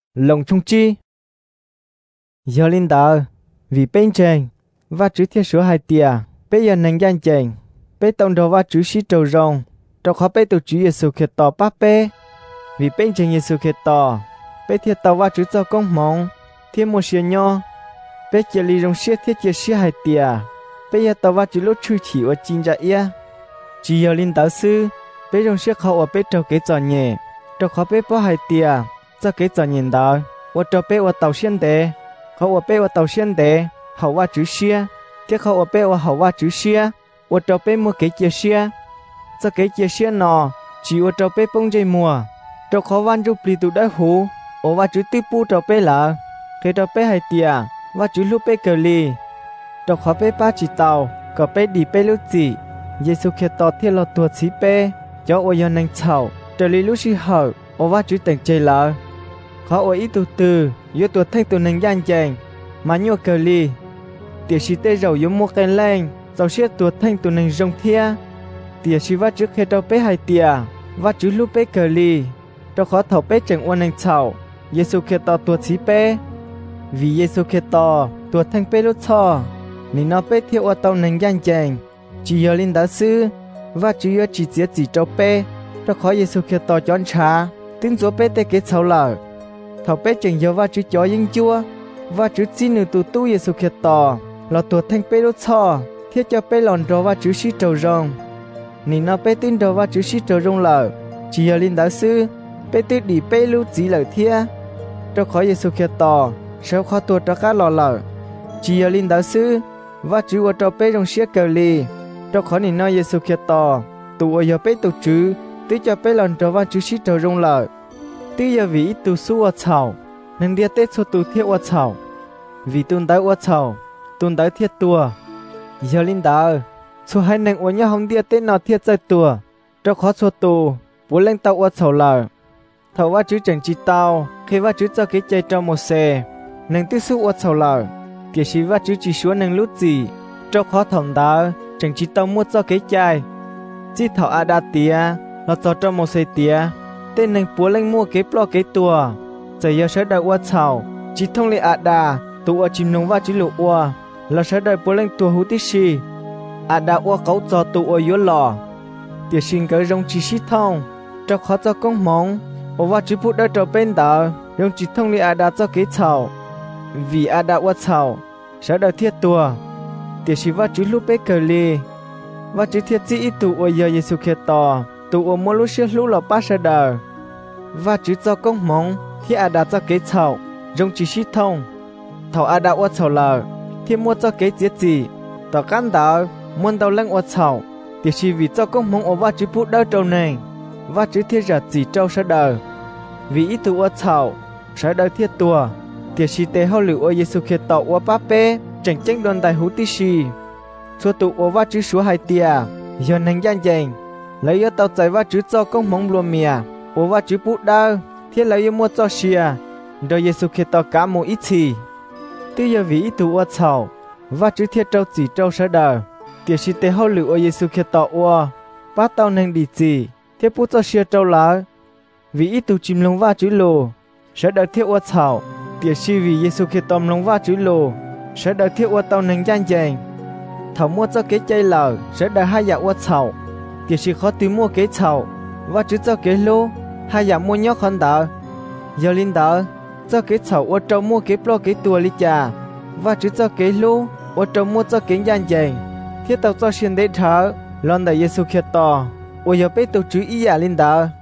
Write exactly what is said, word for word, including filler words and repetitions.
lồng chung chi giờ linh đạo vì bên trên và chữ thiết số hai tia bây giờ nâng gian chèn bây tổng đầu và chữ sĩ trầu rong trong khó bây tổ chữ Giêsu khiết tỏ ba bê vì bên trên Giêsu khiết tỏ bây thiết tàu và chữ cho công mong thiết một xìa nho bây giờ lý rong xìa thiết chia xìa hai tia bây giờ tàu và chữ lúc chui chỉ ở chín ra ia chỉ giờ linh đạo sư bây rong xìa khó ở bây trâu kế trò nhẹ trong khó bây bỏ hai tia cho kế trò nhìn đạo ở trâu bây ở tàu xiên đề họ ở bây ở tàu xiên đề hậu và chữ xìa thiết họ ở bây ở hậu và chữ xìa ở trâu bây mua kế chia xìa cho kế chia xìa nọ chỉ ở trâu bây bông dây mùa trâu khó van rụp lì tụ đã hú ở và chữ tư pu trâu bây là khi trâu bây hai tia và chữ lúc bây cờ lì trâu khó bây ba chỉ tàu cờ bây đi bây lúc gì Giêsu khiết tỏ thiết lọt tuột xí bê cho ở dân nành chảo trở lý lúc xí hở ở và chữ tỉnh chơi lỡ khó ở ít tụ từ yếu tuột thanh tụ nành gian chèn mà nhua cờ lì tiệt xí tê dầu yếu mua kèn lên dầu xiết tuột thanh tụ nành rong thia tiệt xí và chữ khi trâu bây hai tia và chữ lúc bây cờ lì trâu khó thầu bây chẳng ở nành chảo Giêsu khiết tỏ tuột xí bê vì Giêsu khiết tỏ tuột thanh bê lúc cho nên nó bê thiệu ở tàu nành gian chèn chỉ giờ linh đạo sư và chỉ giờ chỉ giết chỉ trâu bê cho khó Giêsu khiết tỏ chọn trà tiếng chúa bê tê kết sầu lở thầu bê chẳng giờ và chữ chó yên chua và chữ xin nữ tụ tu Giêsu khiết tỏ là tuột thanh bê lúc cho thiết cho bê lòn trâu và chữ sĩ trâu rong nên nó bê tin trâu và chữ sĩ trâu rong lở chỉ giờ linh đạo sư bê tư đi bê lúc chỉ lở thia cho khó Giêsu khiết tỏ sao khó tuột cho các lò lở chỉ giờ linh đạo sư và chữ ở trâu bê rong xiết cờ lì cho khó nên nói Giêsu khiết tỏ tụ ở giờ bê tụ chữ tí cho bê lần trâu và chữ sĩ trâu rong lở tí giờ vì tụ su ở chảo nên đi tết số tụ thiết ở chảo vì tuần tới ở chảo tuần tới thiết tua giờ linh đạo số hai nàng ở nhà không đi tết nào thiết chơi tua cho khó số tụ bố lên tàu ở chảo lở thầu và chữ chẳng chỉ tàu khi và chữ cho cái chơi trong một xe nàng tí su ở chảo lở kia sĩ và chữ chỉ xuống nàng lút gì cho khó thòng đá chẳng chỉ tao mua cho cái chai chỉ thảo à đa tía nó cho trong một xe tía tên nàng búa lên mua cái plo cái tua giờ giờ sẽ đợi qua chảo chỉ thông lệ à đà tụ ở chim nông và chữ lụ ua là sẽ đợi búa lên tua hú tí xì à đà ua cấu cho tụ ở yếu lò tiệt sinh cái rong chỉ xí thông cho khó cho công mong ở và chữ phụ đợi cho bên đảo rong chỉ thông lệ à đà cho cái chảo vì à đà ua chảo sẽ đợi thiết tua tiệt sĩ và chữ lúc bê cờ lì và chữ thiết chỉ ít tụ ở giờ Giêsu khiết tỏ tụ ở mỗi lúc xưa lúc là ba sẽ đờ và chữ cho công mong thì à đã cho kế chảo rong chỉ xí thông thảo à đã ở chảo lờ thì mua cho kế giết gì tỏ can đảo muốn đầu lên ở chảo tiệt sĩ vì cho công mong ở và chữ phụ đỡ trâu này và chữ thiết giả chỉ trâu sẽ đờ vì ít tụ ở chảo sẽ đỡ thiết tua tiệt sĩ tế hậu lựu ở Giêsu khiết tỏ ở ba bê chẳng tranh đòn đại hú tí xì số tụ ô vát chữ số hai tia giờ nành gian chèn lấy ở tàu chạy vát chữ cho công mong luôn mìa ô vát chữ bút đau thiết lấy ở mua cho xìa rồi Giêsu khiết tỏ cả một ít gì tuy giờ vì ít tụ ô chảo vát chữ thiết trâu chỉ trâu sẽ đờ tiệt sĩ tế hậu lựu ở Giêsu khiết tỏ ô bát tàu nành đi gì thiết bút cho xìa trâu lá vì ít tụ chìm lông vát chữ lồ sẽ đờ thiết ô chảo tiệt sĩ vì Giêsu khiết tỏ lông vát chữ lồ sẽ đợi thiết ô tàu nành gian chèn thảo mua cho kế chay lờ sẽ đợi hai dạ ô chảo tiệt sĩ khó tìm mua kế chảo và chữ cho kế lô hai dạ mua nhóc khăn đỡ giờ linh đỡ cho kế chảo ô trâu mua kế plo kế tua lý trà và chữ cho kế lô ô trâu mua cho kế gian chèn thiết tàu cho xuyên đế thở lon đại Giêsu khiết tỏ ô giờ bê tàu chữ ý dạ linh đỡ